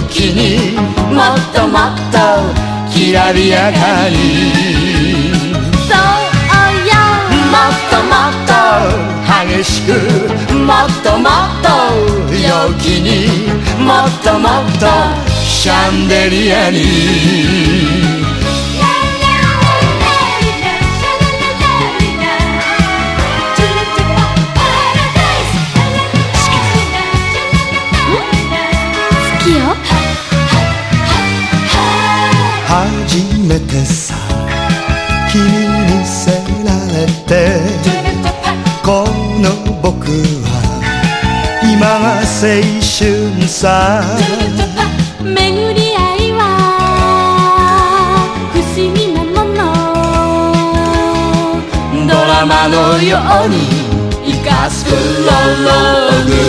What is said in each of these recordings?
気にもっともっときらびやかにそうよもっともっと激しくもっともっと陽気にもっともっとシャンデリアに初めてさ君に見せられてこの僕は今が青春さ巡り合いは不思議なものドラマのように生かすプロローグ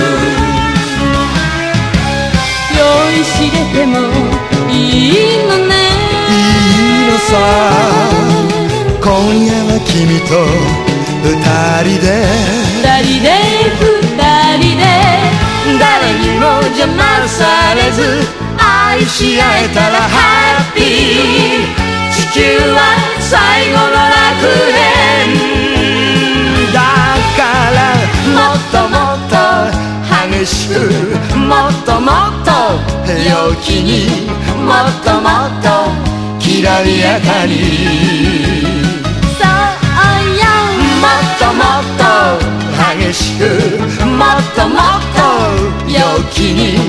酔いしれてもいいのねいいのさ今夜は君と二人で誰にも邪魔されず愛し合えたらハッピー地球は最後の楽園だからもっともっと激しくもっともっと陽気にもっともっときらびやかにそうよもっともっと激しくもっともっと陽気に